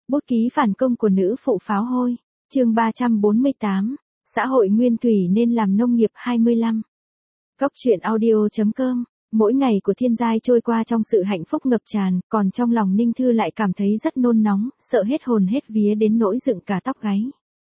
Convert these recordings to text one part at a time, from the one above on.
Bút ký phản công của nữ phụ pháo hôi. Chương 348. Xã hội nguyên thủy nên làm nông nghiệp 25. Góc truyện audio.com. Mỗi ngày của Thiên Giai trôi qua trong sự hạnh phúc ngập tràn, còn trong lòng Ninh Thư lại cảm thấy rất nôn nóng, sợ hết hồn hết vía đến nỗi dựng cả tóc gáy.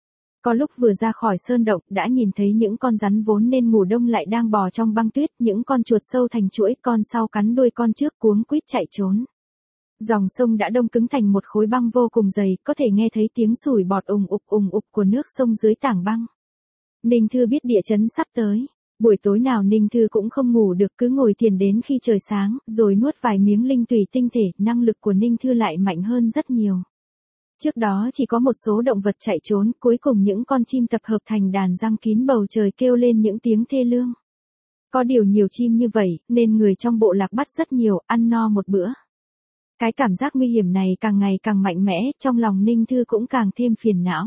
Có lúc vừa ra khỏi sơn động, đã nhìn thấy những con rắn vốn nên ngủ đông lại đang bò trong băng tuyết, những con chuột sâu thành chuỗi, con sau cắn đuôi con trước cuống quýt chạy trốn. Dòng sông đã đông cứng thành một khối băng vô cùng dày, có thể nghe thấy tiếng sủi bọt ùng ục của nước sông dưới tảng băng. Ninh Thư biết địa chấn sắp tới. Buổi tối nào Ninh Thư cũng không ngủ được, cứ ngồi thiền đến khi trời sáng, rồi nuốt vài miếng linh tùy tinh thể, năng lực của Ninh Thư lại mạnh hơn rất nhiều. Trước đó chỉ có một số động vật chạy trốn, cuối cùng những con chim tập hợp thành đàn giăng kín bầu trời kêu lên những tiếng thê lương. Có điều nhiều chim như vậy, nên người trong bộ lạc bắt rất nhiều, ăn no một bữa. Cái cảm giác nguy hiểm này càng ngày càng mạnh mẽ, trong lòng Ninh Thư cũng càng thêm phiền não.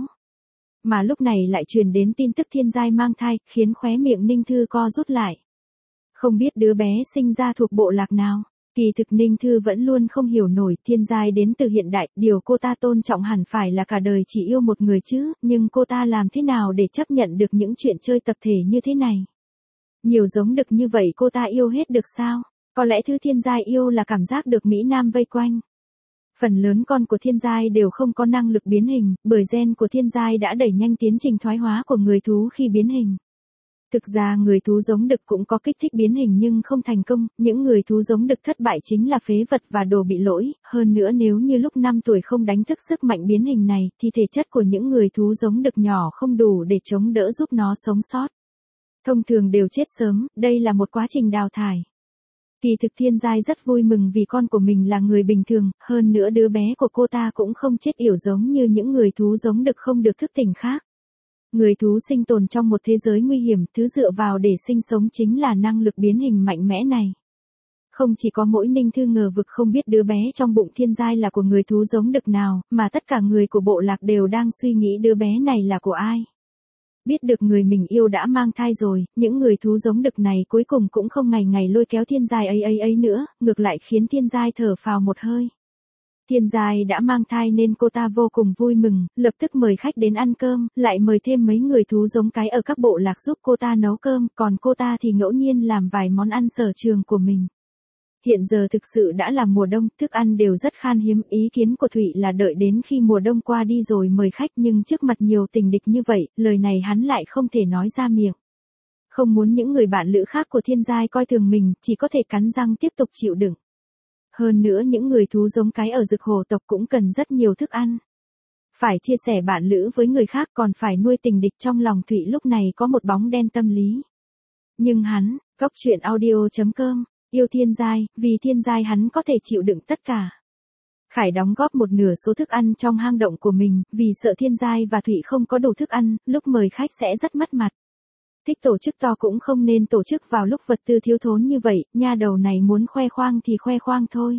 Mà lúc này lại truyền đến tin tức Thiên Giai mang thai, khiến khóe miệng Ninh Thư co rút lại. Không biết đứa bé sinh ra thuộc bộ lạc nào. Kỳ thực Ninh Thư vẫn luôn không hiểu nổi, Thiên Giai đến từ hiện đại, điều cô ta tôn trọng hẳn phải là cả đời chỉ yêu một người chứ, nhưng cô ta làm thế nào để chấp nhận được những chuyện chơi tập thể như thế này? Nhiều giống đực như vậy cô ta yêu hết được sao? Có lẽ thứ Thiên Giai yêu là cảm giác được Mỹ Nam vây quanh. Phần lớn con của Thiên Giai đều không có năng lực biến hình, bởi gen của Thiên Giai đã đẩy nhanh tiến trình thoái hóa của người thú khi biến hình. Thực ra người thú giống đực cũng có kích thích biến hình nhưng không thành công, những người thú giống đực thất bại chính là phế vật và đồ bị lỗi, hơn nữa nếu như lúc 5 tuổi không đánh thức sức mạnh biến hình này thì thể chất của những người thú giống đực nhỏ không đủ để chống đỡ giúp nó sống sót. Thông thường đều chết sớm, đây là một quá trình đào thải. Kỳ thực Thiên Giai rất vui mừng vì con của mình là người bình thường, hơn nữa đứa bé của cô ta cũng không chết yểu giống như những người thú giống đực không được thức tỉnh khác. Người thú sinh tồn trong một thế giới nguy hiểm, thứ dựa vào để sinh sống chính là năng lực biến hình mạnh mẽ này. Không chỉ có mỗi Ninh Thư ngờ vực không biết đứa bé trong bụng Thiên Giai là của người thú giống đực nào, mà tất cả người của bộ lạc đều đang suy nghĩ đứa bé này là của ai. Biết được người mình yêu đã mang thai rồi, những người thú giống đực này cuối cùng cũng không ngày ngày lôi kéo Thiên Giai ấy nữa, ngược lại khiến Thiên Giai thở phào một hơi. Thiên Giai đã mang thai nên cô ta vô cùng vui mừng, lập tức mời khách đến ăn cơm, lại mời thêm mấy người thú giống cái ở các bộ lạc giúp cô ta nấu cơm, còn cô ta thì ngẫu nhiên làm vài món ăn sở trường của mình. Hiện giờ thực sự đã là mùa đông, thức ăn đều rất khan hiếm, ý kiến của Thụy là đợi đến khi mùa đông qua đi rồi mời khách, nhưng trước mặt nhiều tình địch như vậy, lời này hắn lại không thể nói ra miệng. Không muốn những người bạn lữ khác của Thiên Giai coi thường mình, chỉ có thể cắn răng tiếp tục chịu đựng. Hơn nữa những người thú giống cái ở Dực Hồ tộc cũng cần rất nhiều thức ăn. Phải chia sẻ bạn lữ với người khác còn phải nuôi tình địch, trong lòng Thụy lúc này có một bóng đen tâm lý. Nhưng hắn, góc truyện audio.com, yêu Thiên Giai, vì Thiên Giai hắn có thể chịu đựng tất cả. Khải đóng góp một nửa số thức ăn trong hang động của mình, vì sợ Thiên Giai và Thụy không có đủ thức ăn, lúc mời khách sẽ rất mất mặt. Thích tổ chức to cũng không nên tổ chức vào lúc vật tư thiếu thốn như vậy, nha đầu này muốn khoe khoang thì khoe khoang thôi.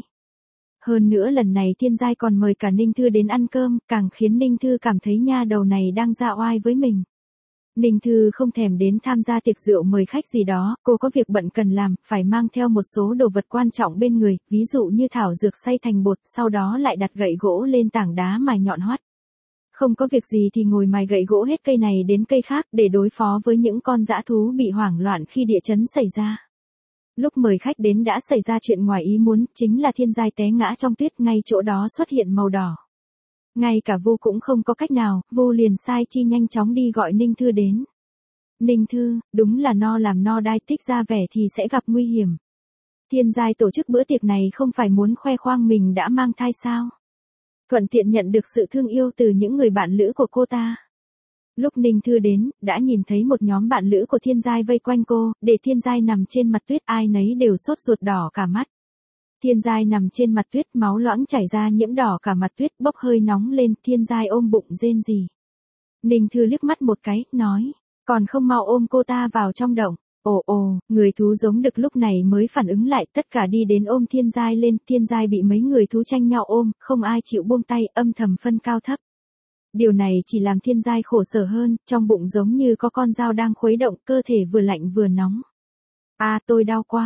Hơn nữa lần này Thiên Giai còn mời cả Ninh Thư đến ăn cơm, càng khiến Ninh Thư cảm thấy nha đầu này đang ra oai với mình. Ninh Thư không thèm đến tham gia tiệc rượu mời khách gì đó, cô có việc bận cần làm, phải mang theo một số đồ vật quan trọng bên người, ví dụ như thảo dược xay thành bột, sau đó lại đặt gậy gỗ lên tảng đá mài nhọn hoắt. Không có việc gì thì ngồi mài gậy gỗ hết cây này đến cây khác để đối phó với những con dã thú bị hoảng loạn khi địa chấn xảy ra. Lúc mời khách đến đã xảy ra chuyện ngoài ý muốn, chính là Thiên Giai té ngã trong tuyết, ngay chỗ đó xuất hiện màu đỏ. Ngay cả Vu cũng không có cách nào, Vu liền sai chi nhanh chóng đi gọi Ninh Thư đến. Ninh Thư, đúng là no làm no đai, tích ra vẻ thì sẽ gặp nguy hiểm. Thiên Giai tổ chức bữa tiệc này không phải muốn khoe khoang mình đã mang thai sao? Thuận tiện nhận được sự thương yêu từ những người bạn lữ của cô ta. Lúc Ninh Thư đến, đã nhìn thấy một nhóm bạn lữ của Thiên Giai vây quanh cô, để Thiên Giai nằm trên mặt tuyết, ai nấy đều sốt ruột đỏ cả mắt. Thiên Giai nằm trên mặt tuyết, máu loãng chảy ra nhiễm đỏ cả mặt tuyết, bốc hơi nóng lên, Thiên Giai ôm bụng rên rỉ. Ninh Thư liếc mắt một cái, nói, còn không mau ôm cô ta vào trong động. Ồ, người thú giống đực lúc này mới phản ứng lại, tất cả đi đến ôm Thiên Giai lên, Thiên Giai bị mấy người thú tranh nhau ôm, không ai chịu buông tay, âm thầm phân cao thấp. Điều này chỉ làm Thiên Giai khổ sở hơn, trong bụng giống như có con dao đang khuấy động, cơ thể vừa lạnh vừa nóng. À, tôi đau quá.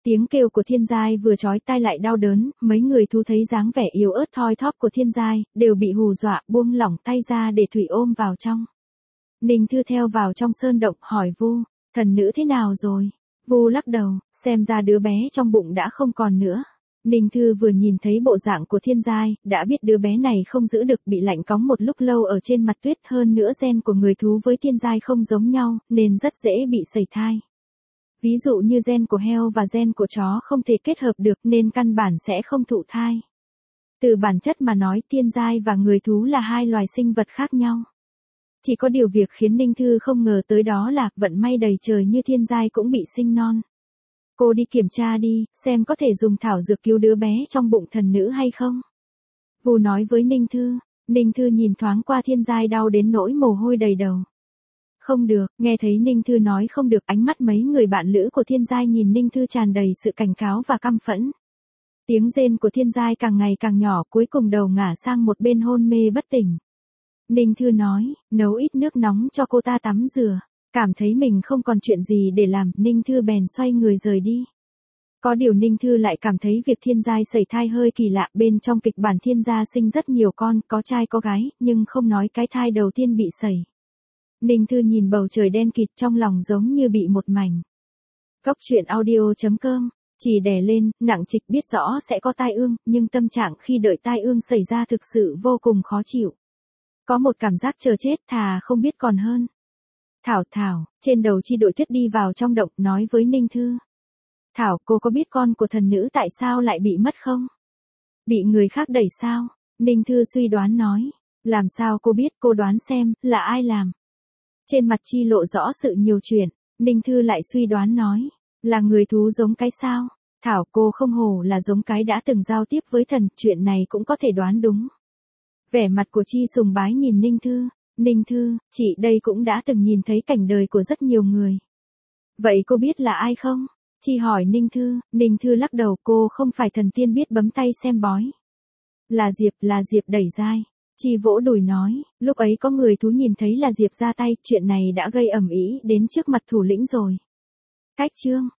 Tiếng kêu của Thiên Giai vừa chói tai lại đau đớn, mấy người thú thấy dáng vẻ yếu ớt thoi thóp của Thiên Giai, đều bị hù dọa buông lỏng tay ra để Thủy ôm vào trong. Ninh Thư theo vào trong sơn động hỏi Vu, thần nữ thế nào rồi? Vu lắc đầu, xem ra đứa bé trong bụng đã không còn nữa. Ninh Thư vừa nhìn thấy bộ dạng của Thiên Giai, đã biết đứa bé này không giữ được, bị lạnh cóng một lúc lâu ở trên mặt tuyết, hơn nữa gen của người thú với Thiên Giai không giống nhau, nên rất dễ bị sẩy thai. Ví dụ như gen của heo và gen của chó không thể kết hợp được nên căn bản sẽ không thụ thai. Từ bản chất mà nói, Thiên Giai và người thú là hai loài sinh vật khác nhau. Chỉ có điều việc khiến Ninh Thư không ngờ tới đó là vận may đầy trời như Thiên Giai cũng bị sinh non. Cô đi kiểm tra đi, xem có thể dùng thảo dược cứu đứa bé trong bụng thần nữ hay không. Vu nói với Ninh Thư. Ninh Thư nhìn thoáng qua Thiên Giai đau đến nỗi mồ hôi đầy đầu. Không được, nghe thấy Ninh Thư nói không được, ánh mắt mấy người bạn lữ của Thiên Giai nhìn Ninh Thư tràn đầy sự cảnh cáo và căm phẫn. Tiếng rên của Thiên Giai càng ngày càng nhỏ, cuối cùng đầu ngả sang một bên hôn mê bất tỉnh. Ninh Thư nói, nấu ít nước nóng cho cô ta tắm rửa. Cảm thấy mình không còn chuyện gì để làm, Ninh Thư bèn xoay người rời đi. Có điều Ninh Thư lại cảm thấy việc Thiên Giai sẩy thai hơi kỳ lạ, bên trong kịch bản Thiên gia sinh rất nhiều con, có trai có gái, nhưng không nói cái thai đầu tiên bị sẩy. Ninh Thư nhìn bầu trời đen kịt trong lòng giống như bị một mảnh. Cốc truyện audio.com, chỉ đè lên, nặng trịch biết rõ sẽ có tai ương, nhưng tâm trạng khi đợi tai ương xảy ra thực sự vô cùng khó chịu. Có một cảm giác chờ chết thà không biết còn hơn. Thảo, trên đầu Chi Đội Tuyết đi vào trong động nói với Ninh Thư. Thảo, cô có biết con của thần nữ tại sao lại bị mất không? Bị người khác đẩy sao? Ninh Thư suy đoán nói. Làm sao cô biết, cô đoán xem, là ai làm? Trên mặt Chi lộ rõ sự nhiều chuyện, Ninh Thư lại suy đoán nói. Là người thú giống cái sao? Thảo, cô không hổ là giống cái đã từng giao tiếp với thần, chuyện này cũng có thể đoán đúng. Vẻ mặt của Chi sùng bái nhìn Ninh Thư. Ninh Thư, chị đây cũng đã từng nhìn thấy cảnh đời của rất nhiều người. Vậy cô biết là ai không? Chi hỏi Ninh Thư lắc đầu, cô không phải thần tiên biết bấm tay xem bói. Là Diệp đẩy dai. Chi vỗ đùi nói, lúc ấy có người thú nhìn thấy là Diệp ra tay, chuyện này đã gây ầm ĩ đến trước mặt thủ lĩnh rồi. Cách chương